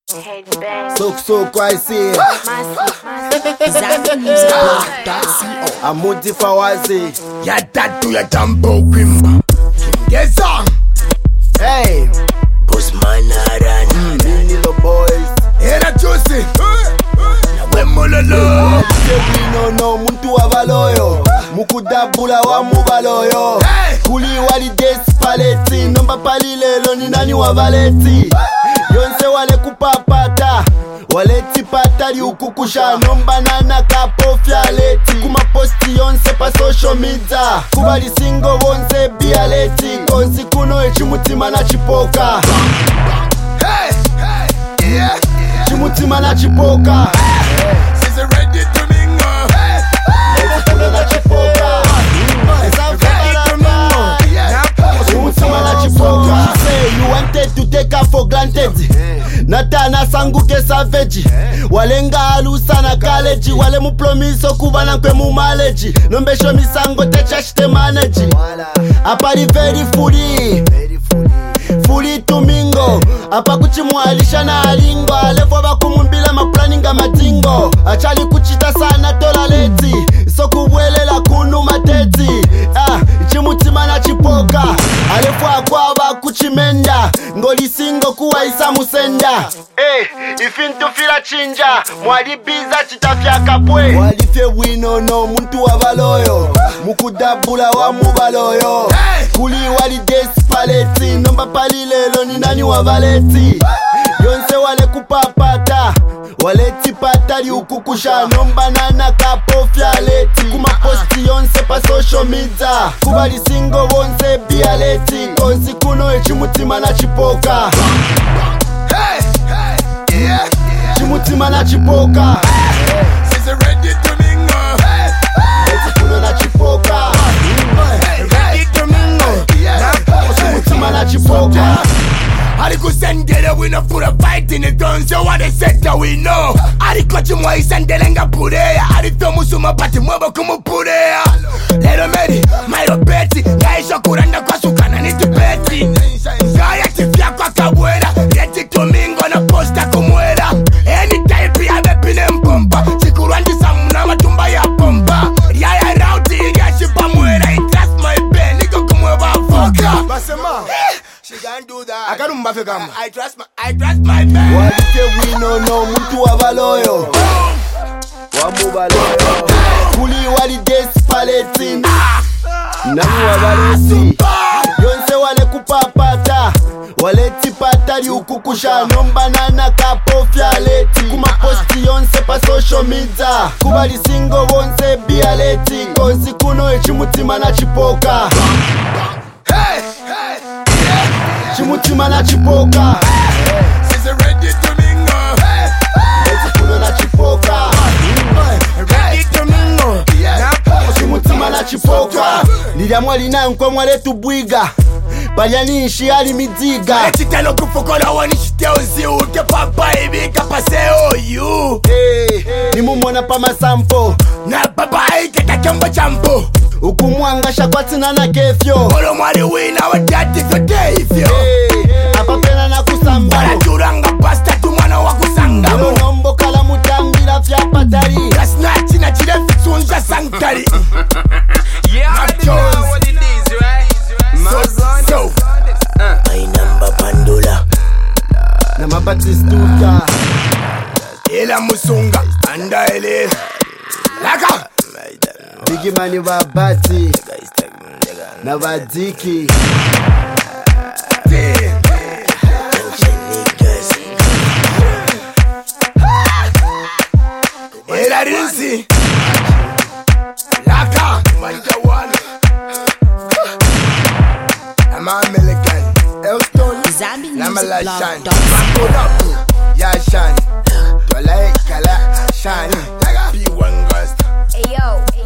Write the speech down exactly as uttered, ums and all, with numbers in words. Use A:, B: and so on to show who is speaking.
A: Souk souk I see Amuti Fawazi
B: Ya tatu ya jambo kwimba Yes sir
A: Hey
B: Busman Aran
A: Nini lo boys
B: Era Juicy Na wemololo
A: Wino no muntu wabaloyo Mukudabula wa mubaloyo Kuli wali despaleti Nomba pali lelo ni nani wavaleti Yonse wale kupapata Waleti patali ukukusha Nomba nana kapofya leti Kuma posti yonse pa social media Kubali singo wonse bialeti Konzi kuno echimutima na chipoka
B: Hey Hey Yeah
A: Chimutima na chipoka
B: She's ready to mingle Hey
A: Chimutima na chipoka Chimutima na chipoka She say you wanted to take her for granted Natana sanguke savage Walenga alusa na college Wale mupromiso kubana kwe mumaleji Nombesho misango techa shite manage Apari very fully Fully tumingo Apa kuchimwalisha na alingo Alefo bakumumbila maplaninga matingo Achali kuchita sana tola leti Soku welela kunu mateti Ah, chimutima na chipoka Alefo akwaba kuchimenda Ngoli singo kuwa isa musenda Eh, hey, ifintu fila chinja Mwali biza chitafya kapwe Walifye wino no muntu wabaloyo Mukudabula wa mubaloyo Kuli wali despaleti Nomba pali lelo ni nani wavaleti Yonse wale kupapata Waleti patali ukukusha Nomba nana kapofya leti Kuma posti yonse pa social media Kubali singo wonse bialeti Konzi kuno echimutima na chipoka
B: Hey Hey Yeah
A: Chimutima na chipoka
B: She's ready to mingle Hey
A: Eti kuno na chipoka
B: Ready to mingle
A: Chimutima na chipoka
B: Aliko sendele we no put a fight in the gun so what they said that we know Aliko chumwa isendele nga purea Arito musuma pati mwebo kumu purea Lero meri, mairo beti Gaisho kuranda kwa sukana ni tibeti Gaya tifya kwa kabwera Reti tumingo na posta kumwera Any type ya bepine mpompa Chikurandi samuna matumba ya pompa Riaya rauti igashipa mwera I trust my pen, niko kumweba foka Basema She can't do that. I can't remember them. I trust my, I trust my man.
A: Walite wino no muntu wabaloyo Wamubaloyo Kuli wali despaleti Nani wavaleti Yonse wale kupapata Waleti patali ukukusha Nomba nana kapofya leti Kuma posti yonse pa social media Kubali singo wonse bialeti Konzi kuno echimutima na chipoka
B: Hey, hey, yeah.
A: Chimutima na chipoka
B: She's ready to mingle. Hey,
A: Eti kuno na chipoka
B: ready to mingle. Yeah.
A: Chimutima na chipoka Lilia mwali na nkwa mwale tubwiga Banyani ishi ali midiga
B: Chitelo kufukola wani shite ozi uke papa ibi kapase oyu.
A: Hey, ni mumona pa masampo
B: Na baba ike kakembo champo.
A: Ukumwanga shakwatina na kefyo
B: Olo mwari wina wa daddy for deifyo.
A: Hey, apa pena na kusamba
B: Wala juranga pasta tu mwana wa kusanga
A: Olo
B: mo.
A: nombo kala mutambila fya patari
B: Kasnati na chile fitsunja sankari.
C: Yeah, I already know what it is, right?
B: So, so.
D: My number Pandula.
A: Na mabatistuka
B: Ila musunga anda ele. Laka.
A: Bigi mani babati Na badiki
B: Ila rinsi. Laka. Manjawala. Ama American. Elston.
E: Zambi
B: Nama la
E: Music
B: shine.
E: Blog.
B: Pull up. Ya shine. Twala kala shine. P one Ghost.
E: Ayo.